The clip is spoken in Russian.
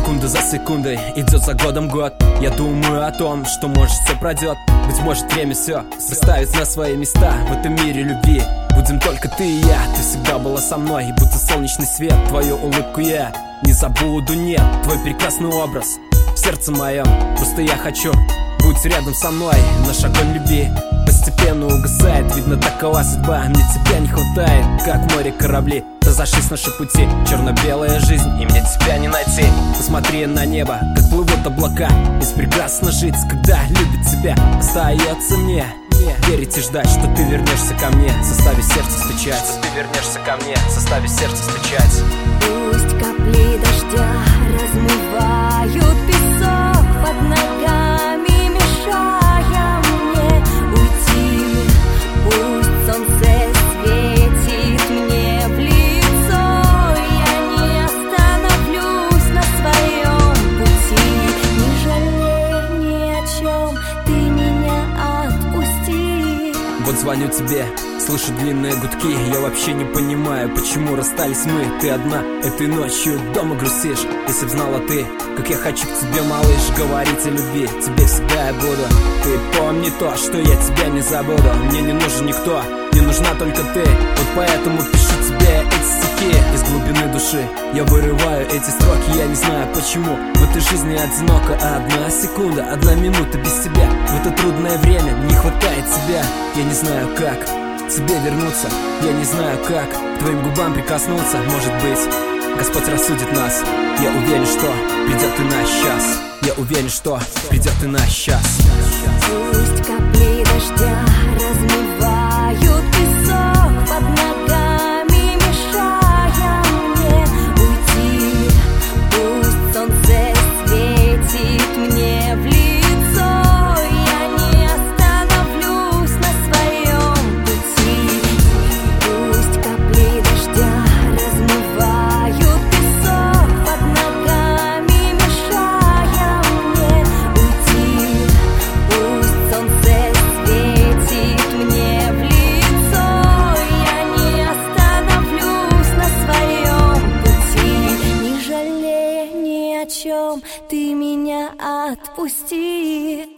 Секунда за секундой, идет за годом год. Я думаю о том, что может все пройдет. Быть может время все расставит на свои места. В этом мире любви будем только ты и я. Ты всегда была со мной, и будто солнечный свет. Твою улыбку я не забуду, нет. Твой прекрасный образ в сердце моем. Просто я хочу, будь рядом со мной. Наш огонь любви постепенно угасает. Видно, такова судьба, мне тебя не хватает. Как в море корабли разошлись наши пути. Черно-белая жизнь, и мне тебя не найти. Посмотри на небо, как плывут облака. Ведь прекрасно жить, когда любит тебя. Остается мне верить и ждать, что ты вернешься ко мне, заставив сердце стучать. Что ты вернешься ко мне, заставив сердце стучать. Пусть капли дождя размывают песок под ногами, мешая мне уйти. Пусть солнце светит мне в лицо, я не остановлюсь на своем пути. Не жалей ни о чем, ты меня отпусти. Вот звоню тебе, слышу длинные гудки. Я вообще не понимаю, почему расстались мы. Ты одна этой ночью дома грустишь. Если б знала ты, как я хочу к тебе, малыш, говорить о любви. Тебе всегда я буду. Ты помни то, что я тебя не забуду. Мне не нужен никто, мне нужна только ты. Вот поэтому пишу тебе эти стихи из глубины души. Я вырываю эти строки, я не знаю почему. В этой жизни одиноко одна секунда, одна минута без тебя. В это трудное время не хватает тебя. Я не знаю как к тебе вернуться, я не знаю как к твоим губам прикоснуться. Может быть, Господь рассудит нас. Я уверен, что придет и наш час. Я уверен, что придет и наш час. Пусть капли дождя размывают песок под ногами, мешая мне уйти. Пусть солнце светит мне в лицо, я не остановлюсь на своем пути. Пусть капли дождя размывают песок под ногами, мешая мне уйти. Пусть солнце светит мне в лицо, я не остановлюсь на своем пути. Не жалея ни о чем, ты меня отпусти.